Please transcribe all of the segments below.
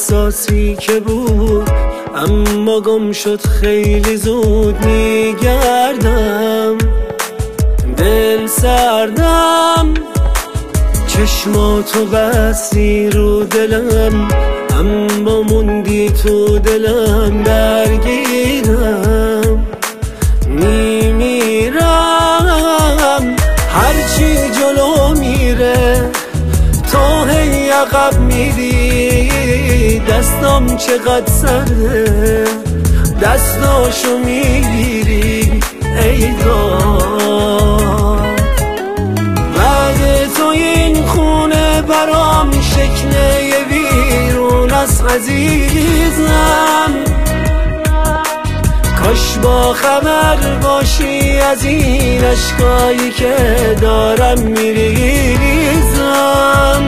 احساسی که بود، اما گم شد خیلی زود. میگردم دل سردم، چشماتو بستی رو دلم، اما موندی تو دلم. درگیرم میمیرم، هرچی جلو میره تو هی عقب میری. دستام چقدر سرده دستاشو میگیری ای داد. بعد تو این خونه برام شکله ویرون است عزیزم. کاش با خبر باشی از این اشکایی که دارم میریزم.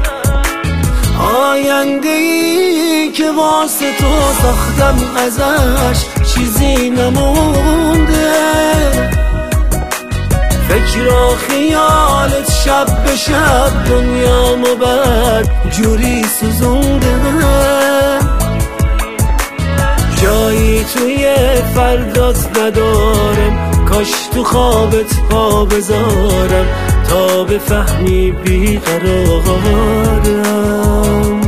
آینده‌ای که واسه تو ساختم ازش چیزی نمونده. فکر و خیالت شب به شب دنیامو بد جوری سوزونده. جایی توی فردات ندارم، کاش تو خوابت پا بذارم تا بفهمی بیقرارم.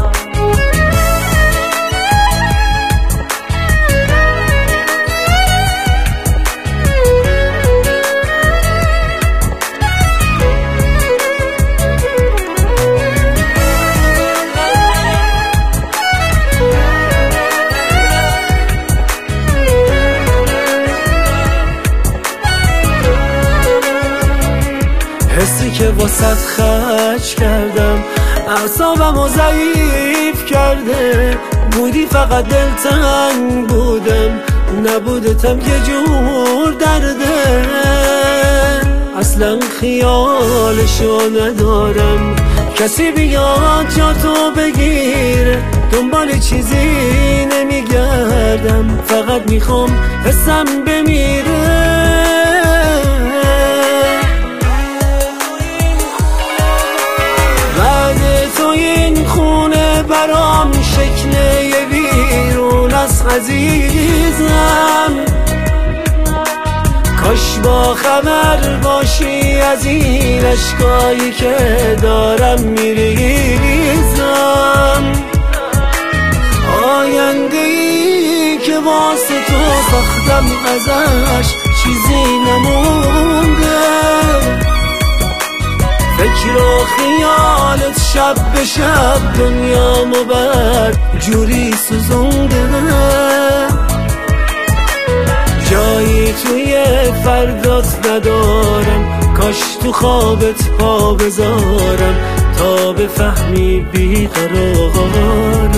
حسی که واسط خرج کردم اعصابمو ضعیف کرده. بودی فقط دلتنگ بودم، نبودتم یه جور درده. اصلا خیالشو ندارم کسی بیاد جا تو بگیره. دنبال چیزی نمیگردم، فقط میخوام حسم بمیره. برام شکله ویرون است عزیزم. کاش با خبر باشی از این اشکایی که دارم میریزم. آینده‌ای که واسه تو ساختم ازش چیزی نمونده. فکر و خیالت شب به شب دنیامو بد جوری سوزونده. جایی توی فردات ندارم، کاش تو خوابت پا بذارم تا بفهمی بیقرارم.